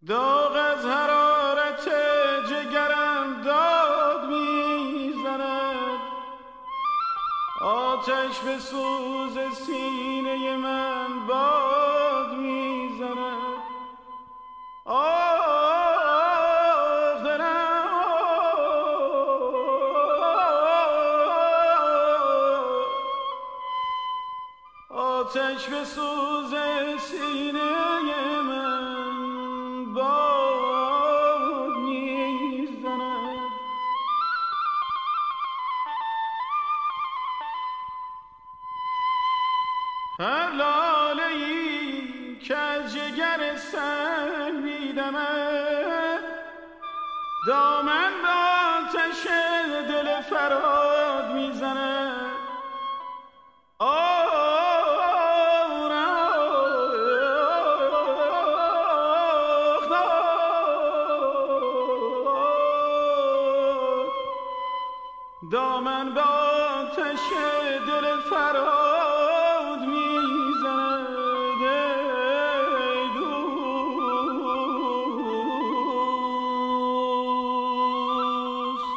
داغ از حرارت جگرم داد میزند، آتش به سوز سینه من باد میزند. آه دلم آتش به سوز سینه من باد میزند. هر لاله‌ای که از جگر سنگ میدمد، دامن به آتش دل فراد میزند. دامن به آتش دل فراد میزند. ای دوست،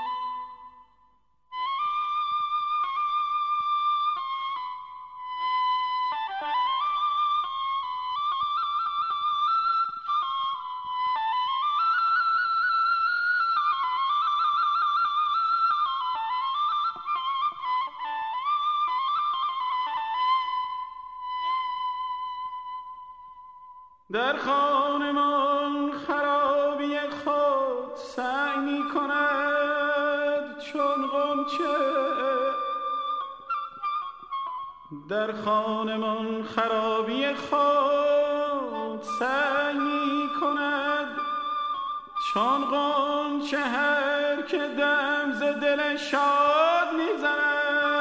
در خانمان خرابی خود سعی می کند چون غنچه. در خانمان خرابی خود سعی می کند چون غنچه، هر که دم ز دل شاد می زند.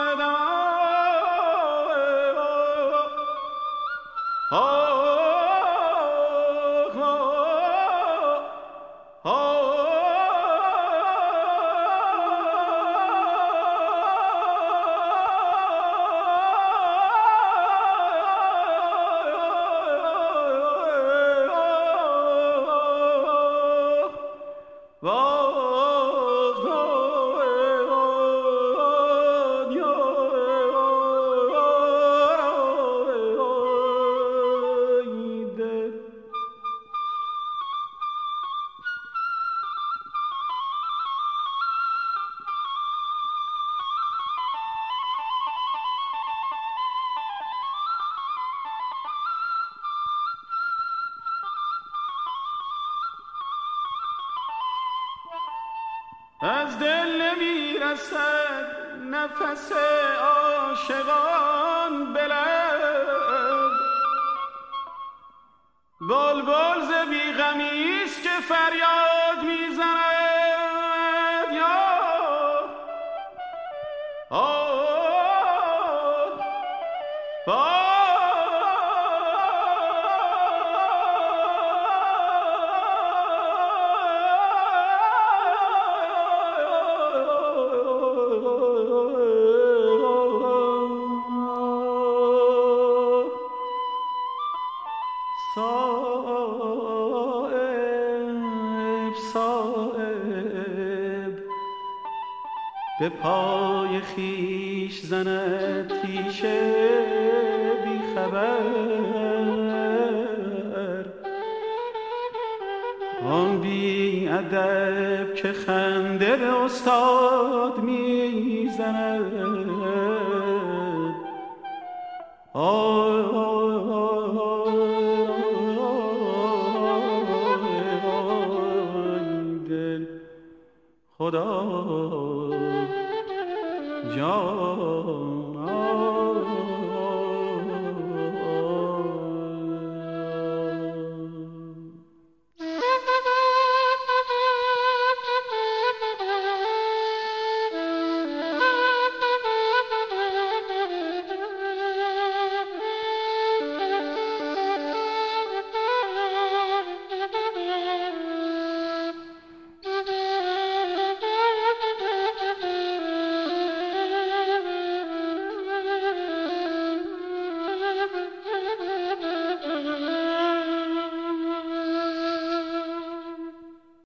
از دل نمیرسد نفس عاشقان به لب، بلبل ز بیغمی است که فریاد میزند. یا صایب به پای خویش زند پیشه بی خبر، آن بی ادب که خنده به استاد می زند. خدا جانم